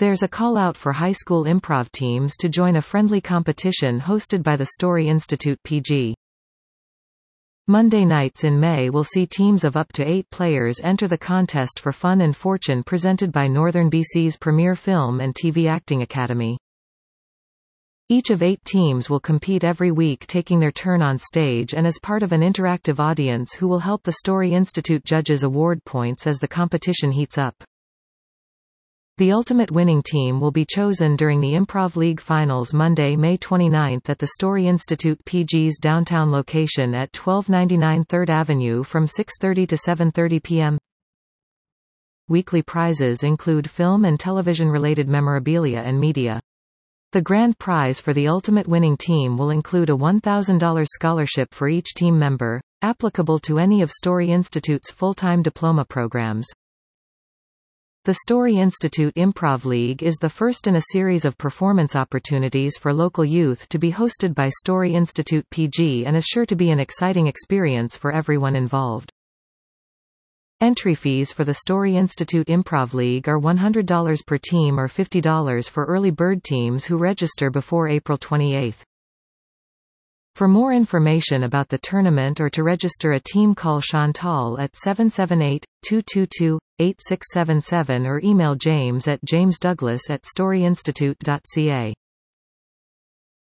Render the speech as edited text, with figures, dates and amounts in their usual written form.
There's a call-out for high school improv teams to join a friendly competition hosted by the Story Institute PG. Monday nights in May will see teams of up to 8 players enter the contest for Fun and Fortune presented by Northern BC's premier film and TV acting academy. Each of 8 teams will compete every week, taking their turn on stage and as part of an interactive audience who will help the Story Institute judges award points as the competition heats up. The ultimate winning team will be chosen during the Improv League Finals Monday, May 29 at the Story Institute PG's downtown location at 1299 3rd Avenue from 6:30 to 7:30 p.m. Weekly prizes include film and television-related memorabilia and media. The grand prize for the ultimate winning team will include a $1,000 scholarship for each team member, applicable to any of Story Institute's full-time diploma programs. The Story Institute Improv League is the first in a series of performance opportunities for local youth to be hosted by Story Institute PG and is sure to be an exciting experience for everyone involved. Entry fees for the Story Institute Improv League are $100 per team or $50 for early bird teams who register before April 28. For more information about the tournament or to register a team, call Chantal at 778-222-8677 or email James at jamesdouglas@storyinstitute.ca.